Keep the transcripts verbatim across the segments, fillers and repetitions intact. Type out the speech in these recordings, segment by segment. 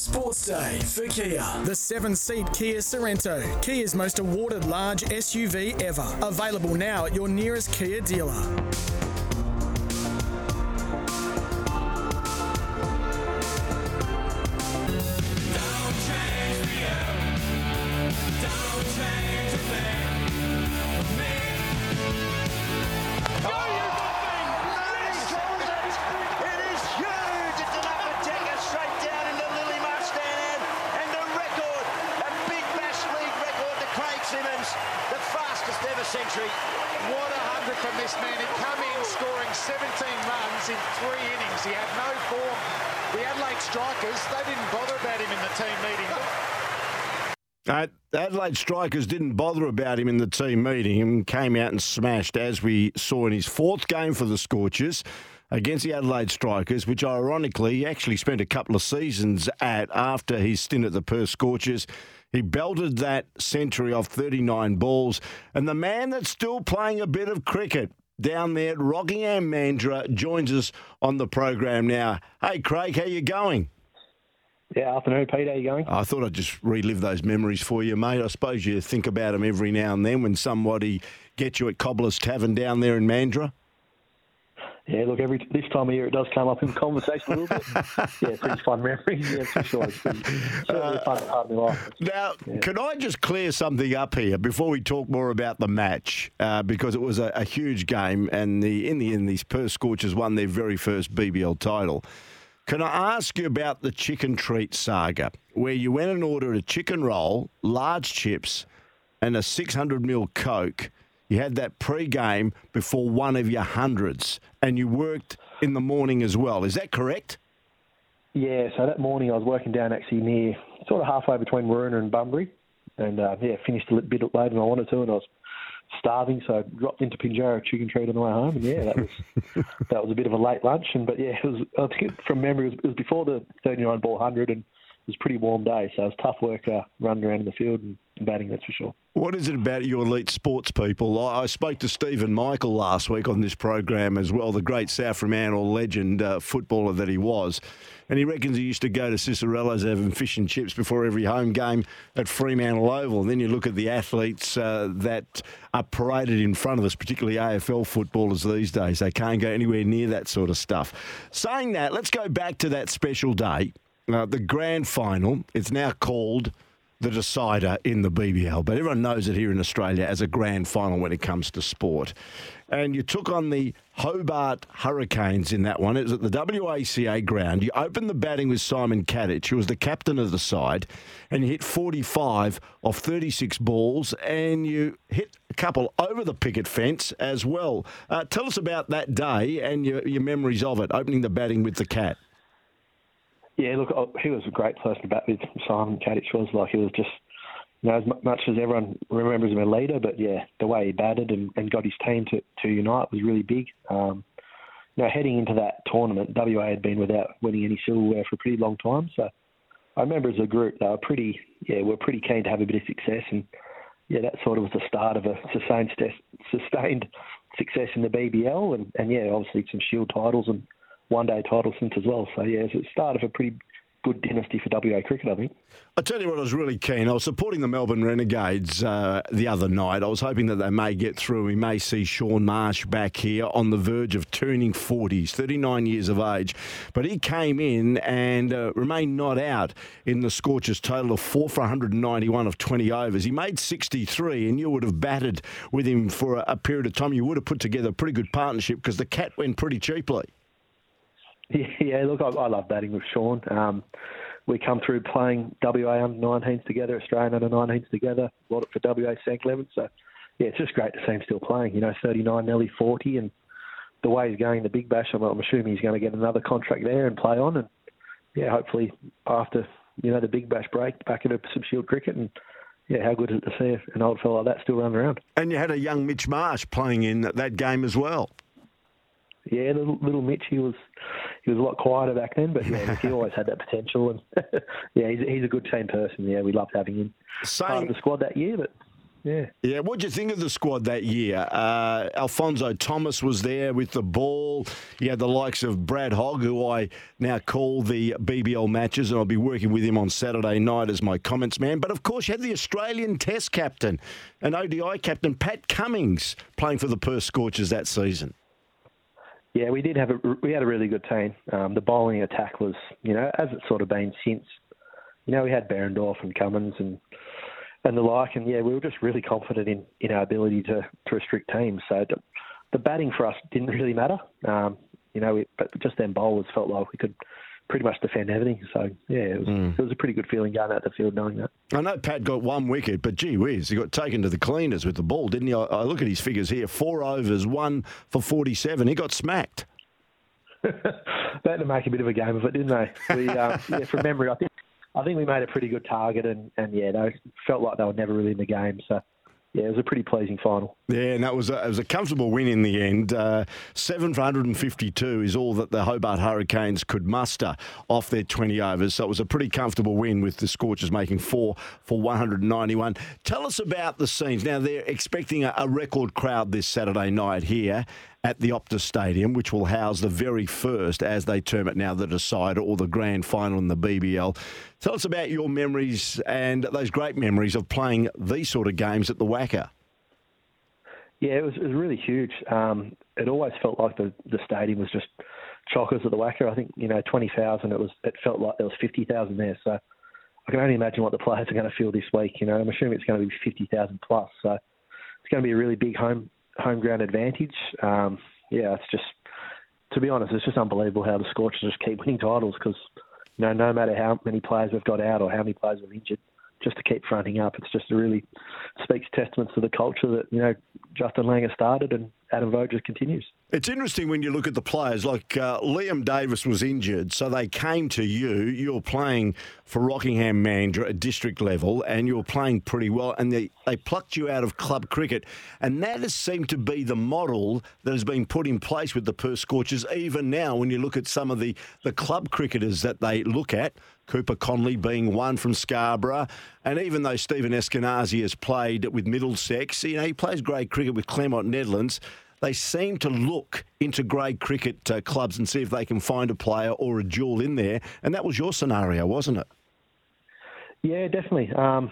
Sports Day for Kia. The seven-seat Kia Sorrento, Kia's most awarded large S U V ever. Available now at your nearest Kia dealer. Century. What a hundred from this man. He'd come in scoring seventeen runs in three innings. He had no form. The Adelaide Strikers, they didn't bother about him in the team meeting. Uh, the Adelaide Strikers didn't bother about him in the team meeting and came out and smashed, as we saw in his fourth game for the Scorchers against the Adelaide Strikers, which ironically he actually spent a couple of seasons at after his stint at the Perth Scorchers. He belted that century off thirty-nine balls. And the man that's still playing a bit of cricket down there at Rockingham Mandurah joins us on the program now. Hey, Craig, how you going? Yeah, afternoon, Pete. How you going? I thought I'd just relive those memories for you, mate. I suppose you think about them every now and then when somebody gets you at Cobbler's Tavern down there in Mandurah. Yeah, look, every this time of year it does come up in conversation a little bit. Yeah, pretty fun memories. Yeah, for sure. It's pretty, certainly a fun part of my life. Now, yeah. Can I just clear something up here before we talk more about the match? Uh, because it was a, a huge game, and the in the end, these Perth Scorchers won their very first B B L title. Can I ask you about the chicken treat saga, where you went and ordered a chicken roll, large chips, and a six hundred mil Coke? You had that pre-game before one of your hundreds, and you worked in the morning as well. Is that correct? Yeah, so that morning I was working down actually near, sort of halfway between Waruna and Bunbury, and uh, yeah, finished a bit later than I wanted to, and I was starving, so I dropped into Pinjarra Chicken Treat on the way home, and yeah, that was that was a bit of a late lunch, and but yeah, it was, I think from memory, it was, it was before the thirty-nine ball hundred, and it was a pretty warm day, so it was tough work uh, running around in the field and batting, that's for sure. What is it about you elite sports people? I, I spoke to Stephen Michael last week on this program as well, the great South Fremantle legend uh, footballer that he was, and he reckons he used to go to Cicerello's having fish and chips before every home game at Fremantle Oval. And then you look at the athletes uh, that are paraded in front of us, particularly A F L footballers these days. They can't go anywhere near that sort of stuff. Saying that, let's go back to that special day. Uh, the grand final, it's now called the decider in the B B L, but everyone knows it here in Australia as a grand final when it comes to sport. And you took on the Hobart Hurricanes in that one. It was at the W A C A ground. You opened the batting with Simon Kadich, who was the captain of the side, and you hit forty-five off thirty-six balls, and you hit a couple over the picket fence as well. Uh, tell us about that day and your, your memories of it, opening the batting with the Cat. Yeah, look, he was a great person to bat with. Simon Kadich was like, he was just, you know, as much as everyone remembers him a leader, but yeah, the way he batted and, and got his team to, to unite was really big. Um, you know, heading into that tournament, W A had been without winning any silverware for a pretty long time. So I remember as a group, they were pretty, yeah, we're pretty keen to have a bit of success. And yeah, that sort of was the start of a sustained, sustained success in the B B L. And, and yeah, obviously some Shield titles and one-day title since as well. So, yeah, it's the start of a pretty good dynasty for W A cricket, I think. I'll tell you what, I was really keen. I was supporting the Melbourne Renegades uh, the other night. I was hoping that they may get through. We may see Shaun Marsh back here on the verge of turning forties, thirty-nine years of age. But he came in and uh, remained not out in the Scorchers' total of four for one hundred ninety-one of twenty overs. He made sixty-three, and you would have batted with him for a, a period of time. You would have put together a pretty good partnership because the Cat went pretty cheaply. Yeah, look, I, I love batting with Shaun. Um, we come through playing W A under nineteens together, Australian under nineteens together, a lot for W A Sank eleven. So, yeah, it's just great to see him still playing. You know, thirty-nine, nearly forty, and the way he's going in the Big Bash, I'm, I'm assuming he's going to get another contract there and play on. And, yeah, hopefully after, you know, the Big Bash break, back into some Shield cricket. And, yeah, how good is it to see an old fellow like that still running around? And you had a young Mitch Marsh playing in that game as well. Yeah, little, little Mitch, he was he was a lot quieter back then, but yeah, he always had that potential. And yeah, he's, he's a good team person. Yeah, we loved having him Saying, part of the squad that year. But yeah. Yeah, what do you think of the squad that year? Uh, Alfonso Thomas was there with the ball. You had the likes of Brad Hogg, who I now call the B B L matches, and I'll be working with him on Saturday night as my comments man. But, of course, you had the Australian Test captain and O D I captain, Pat Cummings, playing for the Perth Scorchers that season. Yeah, we did have a we had a really good team. Um, the bowling attack was, you know, as it's sort of been since. You know, we had Behrendorff and Cummins and and the like, and yeah, we were just really confident in, in our ability to, to restrict teams. So the, the batting for us didn't really matter. Um, you know, we, but just them bowlers felt like we could pretty much defend everything. So yeah, it was mm. it was a pretty good feeling going out the field knowing that. I know Pat got one wicket, but gee whiz, he got taken to the cleaners with the ball, didn't he? I, I look at his figures here: four overs, one for forty-seven. He got smacked. They had to make a bit of a game of it, didn't they? We, um, yeah, from memory, I think I think we made a pretty good target, and, and yeah, they felt like they were never really in the game. So. Yeah, it was a pretty pleasing final. Yeah, and that was a, it was a comfortable win in the end. Uh, seven for one hundred fifty-two is all that the Hobart Hurricanes could muster off their twenty overs. So it was a pretty comfortable win with the Scorchers making four for one hundred ninety-one. Tell us about the scenes. Now, they're expecting a, a record crowd this Saturday night here at the Optus Stadium, which will house the very first, as they term it now, the decider or the grand final in the B B L. Tell us about your memories and those great memories of playing these sort of games at the Wacker. Yeah, it was, it was really huge. Um, it always felt like the, the stadium was just chockers at the Wacker. I think, you know, twenty thousand, it was. It felt like there was fifty thousand there. So I can only imagine what the players are going to feel this week. You know, I'm assuming it's going to be fifty thousand plus. So it's going to be a really big home home ground advantage. Um, yeah, it's just, to be honest, it's just unbelievable how the Scorchers just keep winning titles because, you know, no matter how many players have got out or how many players have injured, just to keep fronting up, it's just a really speaks testament to the culture that, you know, Justin Langer started and Adam Voges continues. It's interesting when you look at the players, like uh, Liam Davis was injured, so they came to you. You're playing for Rockingham Mandurah at district level, and you're playing pretty well, and they, they plucked you out of club cricket. And that has seemed to be the model that has been put in place with the Perth Scorchers, even now when you look at some of the, the club cricketers that they look at, Cooper Conley being one from Scarborough, and even though Stephen Eskenazi has played with Middlesex, you know, he plays grade cricket with Claremont Nedlands, they seem to look into grade cricket uh, clubs and see if they can find a player or a jewel in there. And that was your scenario, wasn't it? Yeah, definitely. Um,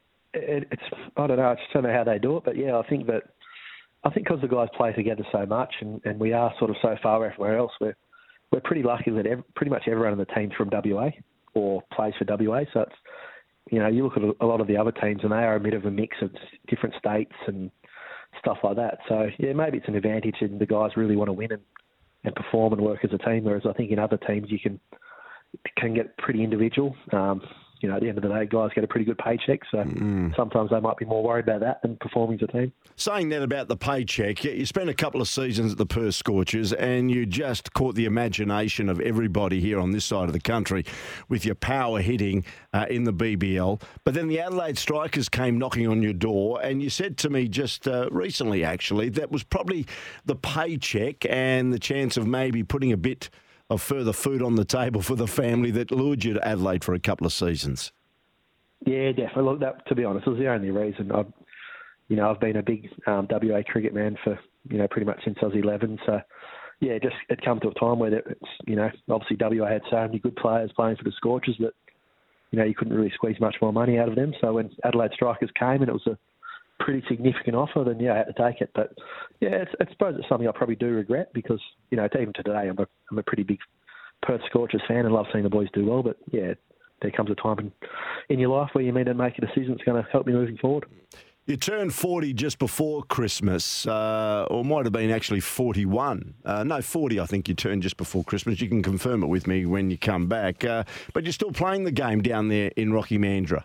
it, it's I don't know. I just don't know how they do it, but yeah, I think that I think because the guys play together so much, and, and we are sort of so far everywhere else, we're we're pretty lucky that every, pretty much everyone on the team's from W A or plays for W A. So it's, you know, you look at a lot of the other teams, and they are a bit of a mix of different states and stuff like that. So, yeah, maybe it's an advantage and the guys really want to win and, and perform and work as a team, whereas I think in other teams you can can get pretty individual. Um, you know, at the end of the day, guys get a pretty good paycheck, so mm. sometimes they might be more worried about that than performing as a team. Saying that about the paycheck, you spent a couple of seasons at the Perth Scorchers and you just caught the imagination of everybody here on this side of the country with your power hitting uh, in the B B L. But then the Adelaide Strikers came knocking on your door, and you said to me just uh, recently, actually, that was probably the paycheck and the chance of maybe putting a bit of further food on the table for the family that lured you to Adelaide for a couple of seasons. Yeah, definitely. Look, that, to be honest, was the only reason. I've, you know, I've been a big um, W A cricket man for, you know, pretty much since I was eleven. So, yeah, just it come to a time where it's, you know, obviously W A had so many good players playing for the Scorchers that, you know, you couldn't really squeeze much more money out of them. So when Adelaide Strikers came and it was a pretty significant offer, then yeah, I had to take it. But yeah, it's, I suppose it's something I probably do regret because, you know, even today I'm a, I'm a pretty big Perth Scorchers fan and love seeing the boys do well. But yeah, there comes a time in, in your life where you need to make a decision that's going to help you moving forward. You turned forty just before Christmas, uh, or might have been actually forty-one. Uh, no, forty, I think you turned just before Christmas. You can confirm it with me when you come back. Uh, but you're still playing the game down there in Rocky Mandurah.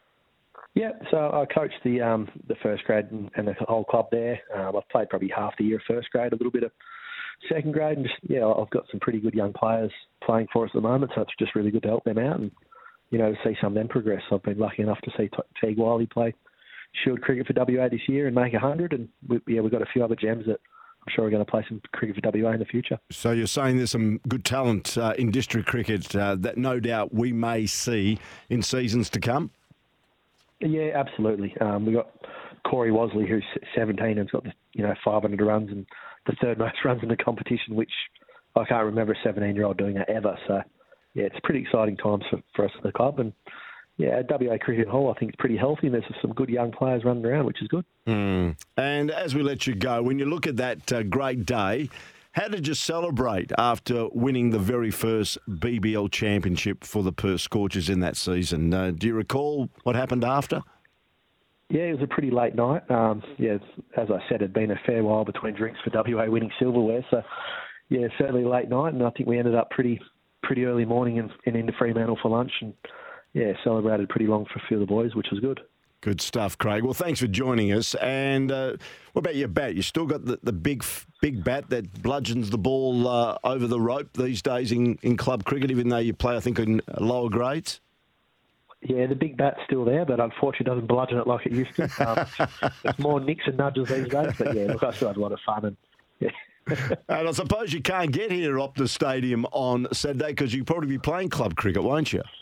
Yeah, so I coached the um, the first grade and, and the whole club there. Um, I've played probably half the year of first grade, a little bit of second grade, and just yeah, I've got some pretty good young players playing for us at the moment, so it's just really good to help them out and, you know, to see some of them progress. I've been lucky enough to see Teague Wiley play Shield cricket for W A this year and make one hundred, and we, yeah, we've got a few other gems that I'm sure we're going to play some cricket for W A in the future. So you're saying there's some good talent uh, in district cricket uh, that no doubt we may see in seasons to come? Yeah, absolutely. Um, we've got Corey Wosley, who's seventeen and has got the, you know five hundred runs and the third most runs in the competition, which I can't remember a seventeen-year-old doing that ever. So, yeah, it's pretty exciting times for, for us at the club. And, yeah, W A Cricket Hall, I think it's pretty healthy. And there's some good young players running around, which is good. Mm. And as we let you go, when you look at that uh, great day, how did you celebrate after winning the very first B B L championship for the Perth Scorchers in that season? Uh, do you recall what happened after? Yeah, it was a pretty late night. Um, yeah, as I said, it had been a fair while between drinks for W A winning silverware. So, yeah, certainly late night. And I think we ended up pretty pretty early morning and, and into Fremantle for lunch. And, yeah, celebrated pretty long for a few of the boys, which was good. Good stuff, Craig. Well, thanks for joining us. And uh, what about your bat? You still got the, the big big bat that bludgeons the ball uh, over the rope these days in, in club cricket, even though you play, I think, in lower grades? Yeah, the big bat's still there, but unfortunately doesn't bludgeon it like it used to. Um, it's more nicks and nudges these days. But, yeah, look, I still had a lot of fun. And, yeah. And I suppose you can't get here at Optus Stadium on Saturday because you'll probably be playing club cricket, won't you?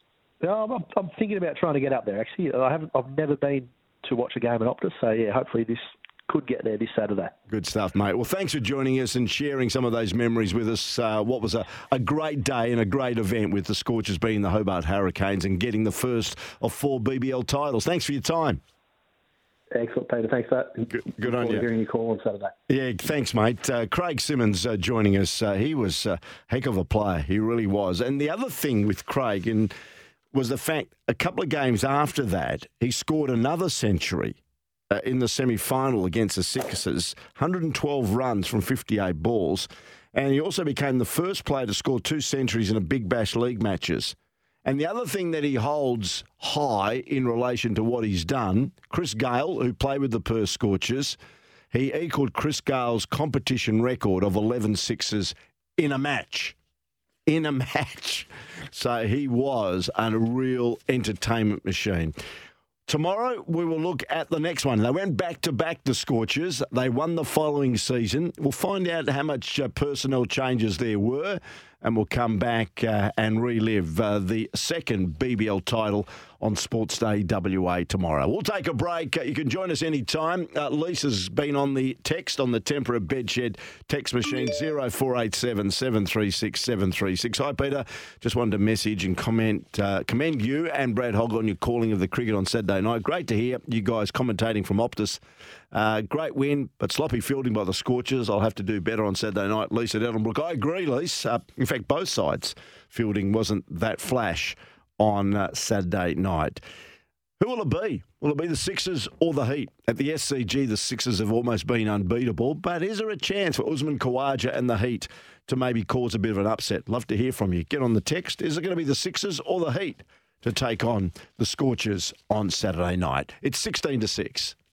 No, I'm, I'm thinking about trying to get up there, actually. I haven't, I've never been to watch a game at Optus, so, yeah, hopefully this could get there this Saturday. Good stuff, mate. Well, thanks for joining us and sharing some of those memories with us. Uh, what was a, a great day and a great event with the Scorchers being the Hobart Hurricanes and getting the first of four B B L titles. Thanks for your time. Excellent, Peter. Thanks for that. Good, good on you. Hearing your call on Saturday. Yeah, thanks, mate. Uh, Craig Simmons uh, joining us. Uh, he was a heck of a player. He really was. And the other thing with Craig and was the fact a couple of games after that, he scored another century uh, in the semi-final against the Sixers, one hundred twelve runs from fifty-eight balls. And he also became the first player to score two centuries in a Big Bash League matches. And the other thing that he holds high in relation to what he's done, Chris Gale, who played with the Perth Scorchers, he equalled Chris Gale's competition record of eleven sixes in a match. In a match. So he was a real entertainment machine. Tomorrow, we will look at the next one. They went back-to-back, the Scorchers. They won the following season. We'll find out how much uh, personnel changes there were, and we'll come back uh, and relive uh, the second B B L title on Sports Day W A tomorrow. We'll take a break. Uh, you can join us anytime. Uh, Lisa's been on the text on the Tempera Bedshed text machine, zero four eight seven, seven three six, seven three six. Hi, Peter. Just wanted to message and comment, uh, commend you and Brad Hogg on your calling of the cricket on Saturday night. Great to hear you guys commentating from Optus. Uh, great win, but sloppy fielding by the Scorchers. I'll have to do better on Saturday night. Lisa at Ellenbrook. I agree, Lisa. Uh, in fact, both sides' fielding wasn't that flash on uh, Saturday night. Who will it be? Will it be the Sixers or the Heat? At the S C G, the Sixers have almost been unbeatable, but is there a chance for Usman Khawaja and the Heat to maybe cause a bit of an upset? Love to hear from you. Get on the text. Is it going to be the Sixers or the Heat to take on the Scorchers on Saturday night? It's sixteen to six.